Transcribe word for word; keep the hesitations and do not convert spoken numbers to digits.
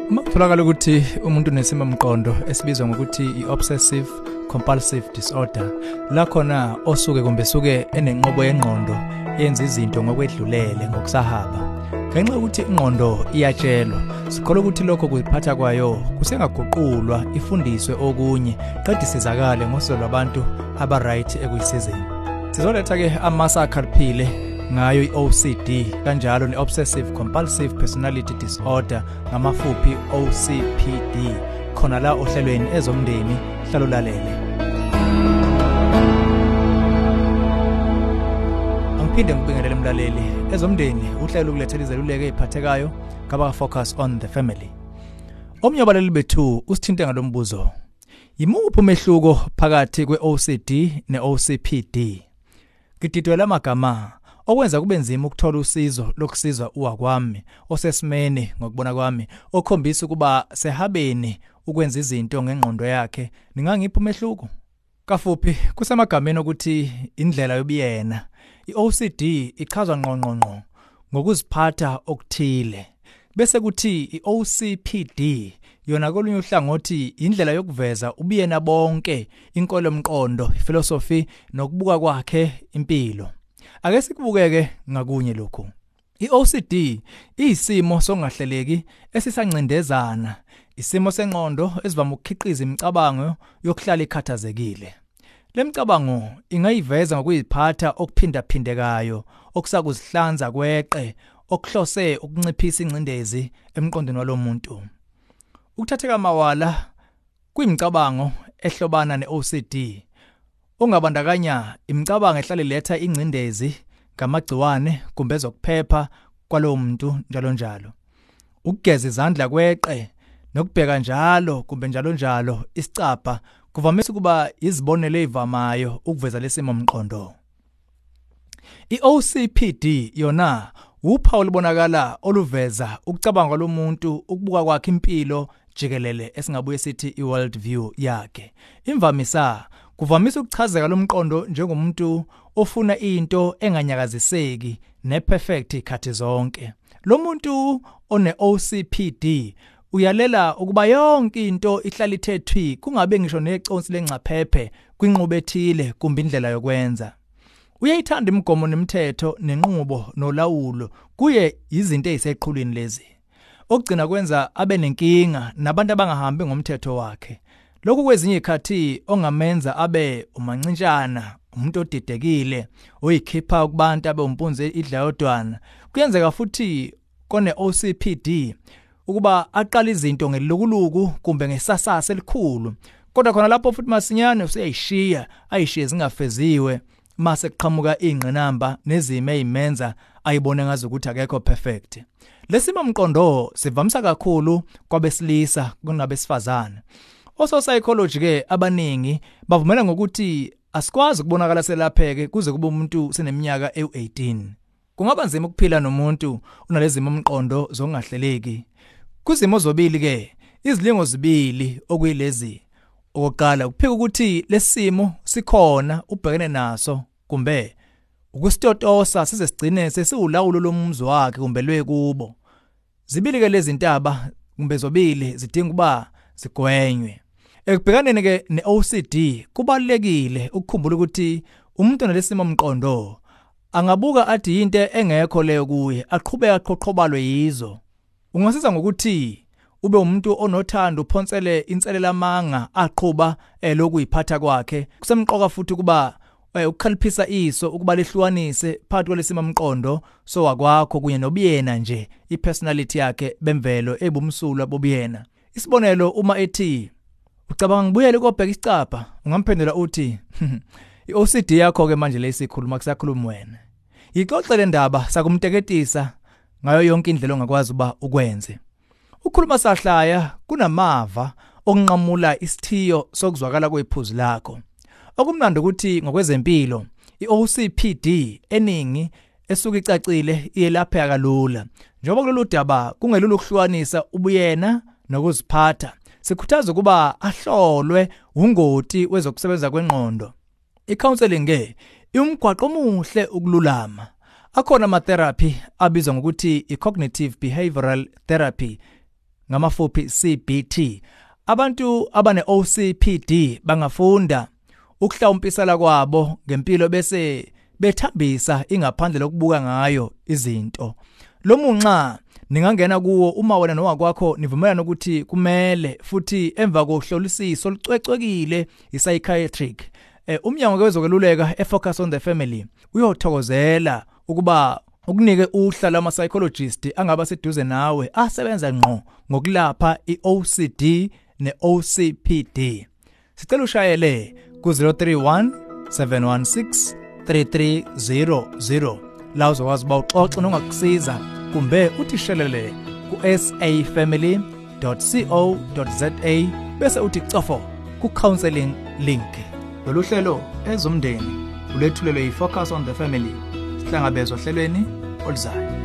Uma kutholakala ukuthi umuntu unesimo mqondo esibizwa ngokuthi i-obsessive compulsive disorder, la khona osuke kumbe suke enenqobo yengqondo yenza izinto ngokwedlulele ngokusahaba. Ngenxa ukuthi ingqondo iyatshelwa, sikholwa ukuthi lokho kuziphatha kwayo kusengaguqulwa ifundiswe okunye qedwe sizakale ngosizo lwabantu aba-right ekuyisizeni. Sizoletha ke amasa akhaliphile ngayo i-O C D kanjalo ne-obsessive compulsive personality disorder ngamafuphi O C P D khona la ohlelweni ezomndeni hlalo lalele. Angiphinde ngibingelele umlaleli ezomndeni uhlelo ukulethela izeluleko eziphathekayo ngaba focus on the family. Omnye wabaleli bethu usithinte ngalombuzo. Yimuphi umehluko phakathi kwe-O C D ne-O C P D? Ngididwela amagama okwenza kube nzima ukuthola usizo lokusizwa uwakwami osesimene ngokubona kwami okhombisa ukuba sehabeni ukwenza izinto ngengqondo yakhe. Ningangipha umehluko? Kafuphi kusemagameni ukuthi indlela yobuyena. I-O C D ichazwa ngqongqongqo ngokuziphatha okuthile, bese kuthi i-O C P D yona kolunye uhlangothi indlela yokuveza ubuyena bonke, inkolo mqondo, philosophy nokubuka kwakhe impilo. Ake sikubukeke ngakunye lokho. I-O C D iyisimo songahleleki esisancindezana, isimo sengqondo esivama ukukhiqiza imicabango yokuhlala ikhathazekile. Le micabango ingayiveza ngokuyiphatha okuphinda phindekayo, okusakuzihlanza kweqe, okuhlose ukunciphisa ingcindezi emqondweni walomuntu. Ukuthatheka amawala kuyimicabango ehlobana ne-O C D. Ongabandakanya imicabango ehlale letha ingcindezi ngamagciwane kumbe ezokuphepha kwalowo muntu njalo njalo. Ukugeza izandla kweqe nokubheka njalo kumbe njalo njalo isicapha kuvamisa ukuba izibonelo ezivamayo ukuveza lesimo mqondo. I-O C P D yona uphawu olubonakala oluveza ukucabanga lomuntu, ukubuka kwakhe impilo jikelele esingabuye sithi i-world view yakhe. Imvamisa kuvamisa ukuchazeka lomqondo njengomuntu ofuna into enganyakaziseki ne-perfect ikhathi zonke. Lo muntu one-O C P D uyalela ukuba yonke into ihlala ithethwi, kungabe ngisho neconsi lengcaphephe kwinqubo ethile kumbe indlela yokwenza. Uyayithanda imigomo nemithetho nenqubo nolawulo, kuye izinto eziseqhulwini lezi. Okugcina kwenza abe nenkinga nabantu abangahambi ngomthetho wakhe. Lokhu kwezinye ikhathi ongamenza abe umancintshana, umuntu odidekile, oyikhipha kubantu abe umpunzi idlayodwana. Kuyenzeka futhi kone O C P D ukuba aqala izinto ngelukuluku kumbe ngesasasa elikhulu, kodwa khona lapho futhi masinyane useyishiya ayishiye zingafeziwe mase kuqhamuka ingqinamba nezimo ezimenza ayibone ngazo ukuthi akekho perfect. Lesimo mqondo sivamisa kakhulu kwabesilisa kunabesifazane. Oso psychology ke abaningi bavumela ngokuthi asikwazi ukubonakala selapheke kuze kube umuntu seneminyaka ewu eighteen. Kungaba nzima ukuphila nomuntu unalezimo mqondo zongahleleki. Kuzimo zobili ke izilingo zibili okuyilezi. Okokuqala ukuphika ukuthi lesimo sikhona ubhekene naso kumbe ukusitotosa size sigcine sesiwulawulo lomzi wakhe kumbe lwekubo. Zibili ke lezi ntaba kumbe zobili zidinga ukuba sigwenywe. Ekubhekaneni ke ne-O C D kubalekile ukukhumbula ukuthi umuntu nalesimo mqondo angabuka athi into engekho leyo kuye, aqhubeka aqoqobalwe yizo. Ungasiza ngokuthi ube umuntu onothando uphonsele inselela amanga aqhuba elokuyiphatha kwakhe. Kusemqoka futhi kuba ukukhaliphisa iso ukuba lehlukanise phakathi kwalesimo mqondo so wakwakho kunye nobuyena nje i-personality yakhe bemvelo ebumsulwa bobuyena. Isibonelo, uma ethi ucabanga ngibuyele kobheka isicapha, ungamphendula uthi i-O C D yakho ke manje lesikhuluma kusakhuluma wena. Ixoxele indaba sakumteketisa ngayo yonke indlela ongakwazi uba ukwenze. Ukhuluma sahlaya kunamava okunqamula isithiyo sokuzwakala kwephuzu lakho. Okumnandi ukuthi ngokwezempilo i-O C P D eningi esuka icacile iyelapheka kalula. Njengoba kulolu daba kungelula ukuhlukanisa ubuyena nokuziphatha, sikhuthaza ukuba ahlolwe ungoti wezokusebenza kwengqondo. I-counseling ke iumgwaqo omuhle ukululama. Akhona ama therapy abizwa ngokuthi i-cognitive behavioral therapy ngamafuphi C B T. Abantu abane O C P D bangafunda ukuhlawumpisela kwabo ngempilo bese bethambisa ingaphandle lokubuka ngayo izinto. Lo munxa ningangena kuwo uma wena nowakwakho nivumelana ukuthi kumele futhi emva kohlolisisa olucwecwekile i-psychiatric. Eh, umnyango wezokweluleka e-Focus on the Family uyothokozela ukuba ukunike uhla lama psychologist angaba seduze nawe asebenza ngqo ngokulapha i-O C D ne-O C P D. Sicela ushayele ku zero three one seven one six three three zero zero la uzokwazi ba uxoxe nongakusiza kumbe uthishelele ku s a family dot co dot za bese uthi cofo ku counseling link. Lolu hlelo ezomndeni ulethulelwe yi-Focus on the Family. Sihlangabezwa ohlelweni oluzayo.